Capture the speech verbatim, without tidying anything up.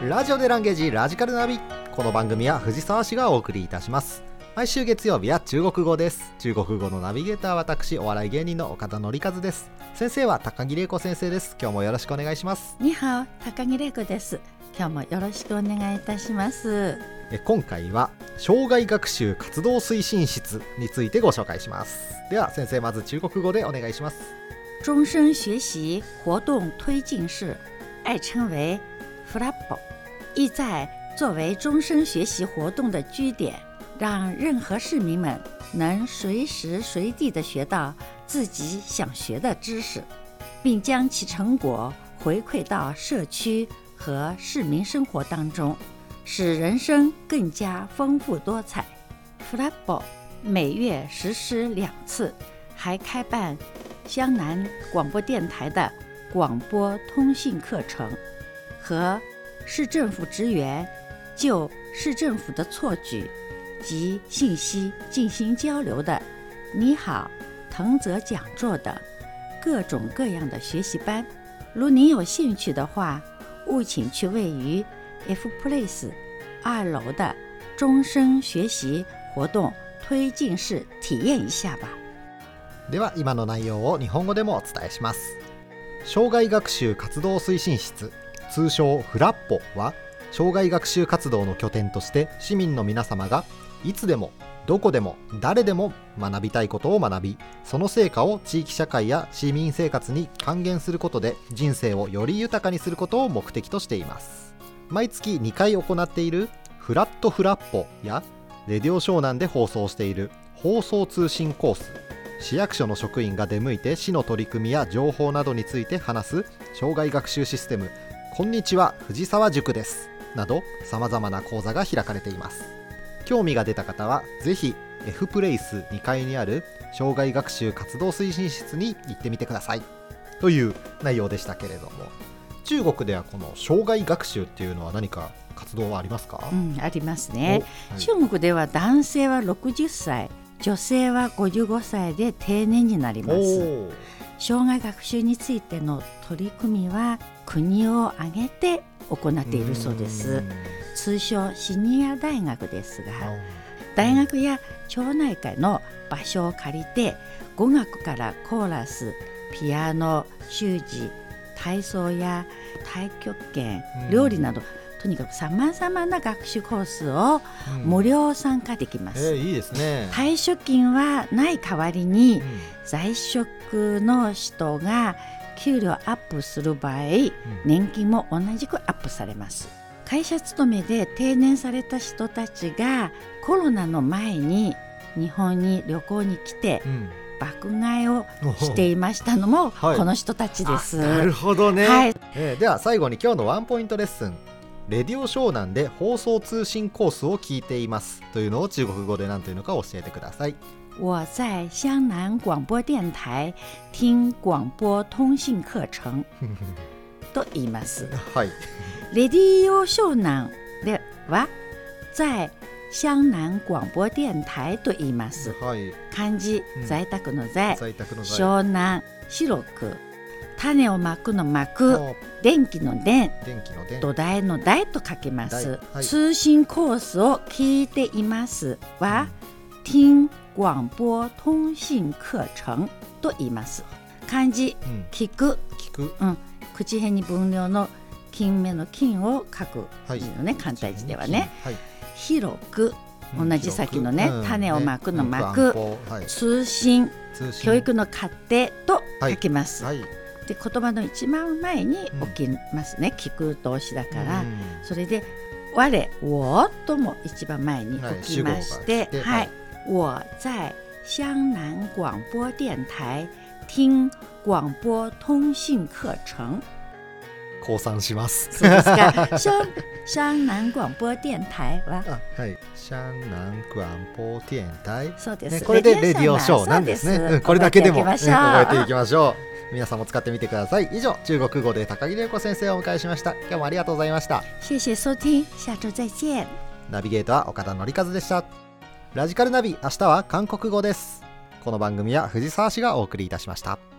ラジオでランゲージラジカルナビ。この番組は藤沢市がお送りいたします。毎週月曜日は中国語です。中国語のナビゲーターは私、お笑い芸人の岡田典和です。先生は高木玲子先生です。今日もよろしくお願いします。 にはお、高木玲子です。今日もよろしくお願いいたします。 え今回は障害学習活動推進室についてご紹介します。では先生、まず中国語でお願いします。 终身学習活動推進室，愛稱為 F L A P， 意在作為終身學習活動的據點，讓任何市民們能隨時隨地地學到自己想學的知識，並將其成果回饋到社區和市民生活當中，使人生更加豐富多彩。 F L A P 每月實施兩次，還開辦湘南廣播電台的廣播通信課程，和市政府職員就市政府的措舉及信息進行交流的你好藤澤講座的各種各樣的學習班。如您有興趣的話，務請去位於 F Place 二樓的終身學習活動推進室體驗一下吧。 では今の内容を日本語でもお伝えします。障害学習活動推進室、通称フラッポは、障害学習活動の拠点として市民の皆様がいつでもどこでも誰でも学びたいことを学び、その成果を地域社会や市民生活に還元することで人生をより豊かにすることを目的としています。毎月にかい行っているフラットフラッポやレディオ湘南で放送している放送通信コース、市役所の職員が出向いて市の取り組みや情報などについて話す障害学習システム、こんにちは藤沢塾ですなど、さまざまな講座が開かれています。興味が出た方はぜひ F プレイスにかいにある障害学習活動推進室に行ってみてくださいという内容でしたけれども、中国ではこの障害学習っていうのは何か活動はありますか？ うん、ありますね、 はい、 中国では男性はろくじゅっさい、女性はごじゅうごさいで定年になります。障害学習についての取り組みは国を挙げて行っているそうです。通称シニア大学ですが、大学や町内会の場所を借りて語学からコーラス、ピアノ、習字、体操や太極拳、料理など、とにかくさまざまな学習コースを無料参加できます、 うんえー、いいですね。 退職金はない代わりに、うん、在職の人が給料アップする場合、うん、年金も同じくアップされます。会社勤めで定年された人たちがコロナの前に日本に旅行に来て、うん、爆買いをしていましたのもこの人たちです、 はい、なるほどね、 はいえー、では最後に今日のワンポイントレッスン、レディオ湘南で放送通信コースを聞いていますというのを中国語で何というのか教えてください。 我在湘南廣播電台聽廣播通信課程と言います、 はい、 レディオ湘南では在湘南廣播電台と言います、はい、漢字、うん、在宅の在、在宅の在、湘南、白く、種をまくのまく、電気の電、土台の台と書きます、はい、通信コースを聞いていますは、うん、聽廣播通信課程と言います。漢字、うん、聞く、聞く、うん、口辺に分量の金目の金を書く字のね、はい、簡体字ではね、はい、広く、同じ先のね、うん、種をまくのまく、うんはい、通信、教育の過程と書きます、はいはい、で言葉の一番前に置きますね、うん、聞く動詞だから、うん、それで我、我とも一番前に置きまして、はいはい、我在湘南廣播電台聽廣播通信課程。 降参します。 そうですか。湘湘南廣播電台は、 はい、湘南廣播電台、 そうです、 ね、これでレディオショーなんですね。うん、これだけでも、ね、覚えていきましょう。皆さんも使ってみてください。以上、中国語で高木玲子先生をお迎えしました。今日もありがとうございました。 謝謝收聽，下周再見。 ナビゲーター岡田典和でした。ラジカルナビ、明日は韓国語です。この番組は藤沢市がお送りいたしました。